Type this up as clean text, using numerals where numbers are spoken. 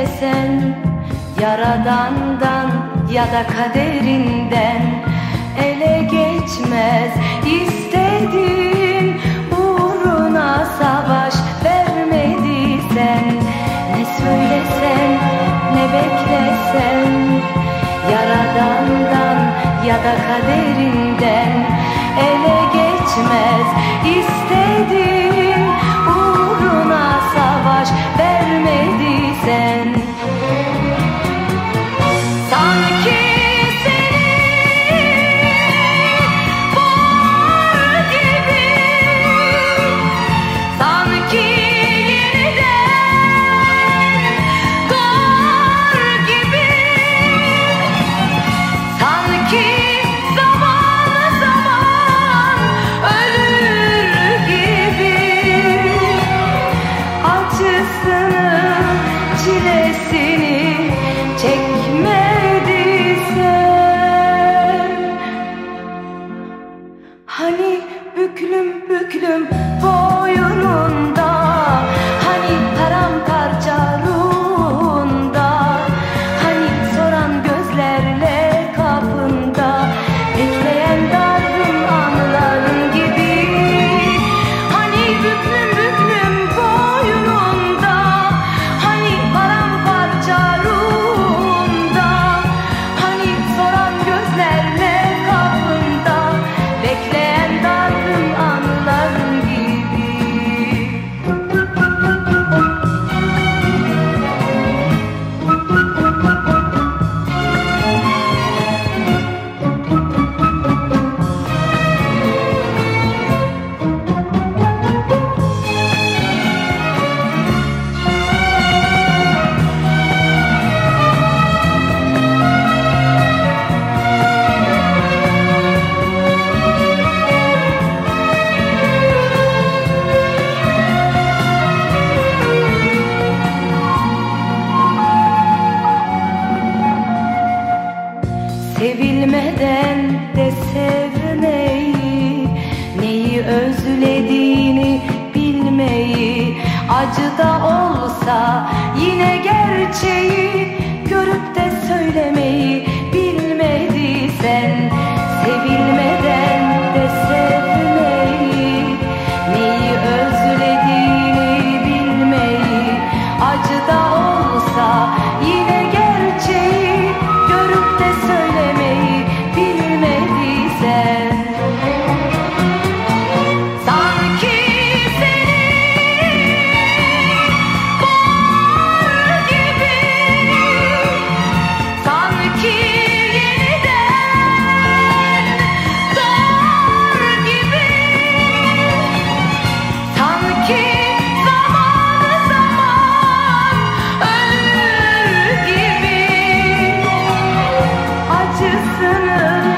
istesen, Yaradan'dan ya da kaderinden ele geçmez istedin. Uğruna savaş vermediysen, ne söylesen ne beklesen, Yaradan'dan ya da kaderinden ele geçmez istedin. Uğruna savaş vermediysen, sanki seni var gibi, sanki yeniden doğar gibi, sanki zaman zaman ölür gibi, acısını çilesini çekmediysen, hani büklüm büklüm boynunda, hani paramparça ruhunda, hani soran gözlerle kapında bekleyen dargın anıların gibi, hani büklüm büklüm boynunda, hani paramparça ruhunda, hani soran gözlerle kapında bekleyen dargın anıların gibi. Sevilmeden de sevmeyi, neyi özlediğini bilmeyi, acı da olsa yine gerçeği görüp de söylemeyi bilmediysen, sevilmeden de sevmeyi, neyi özlediğini bilmeyi, acı da olsa yine gerçeği görüp de söylemeyi bilmediysen, sanki seni var gibi, sanki yeniden doğar gibi, sanki zaman zaman ölür gibi, acısını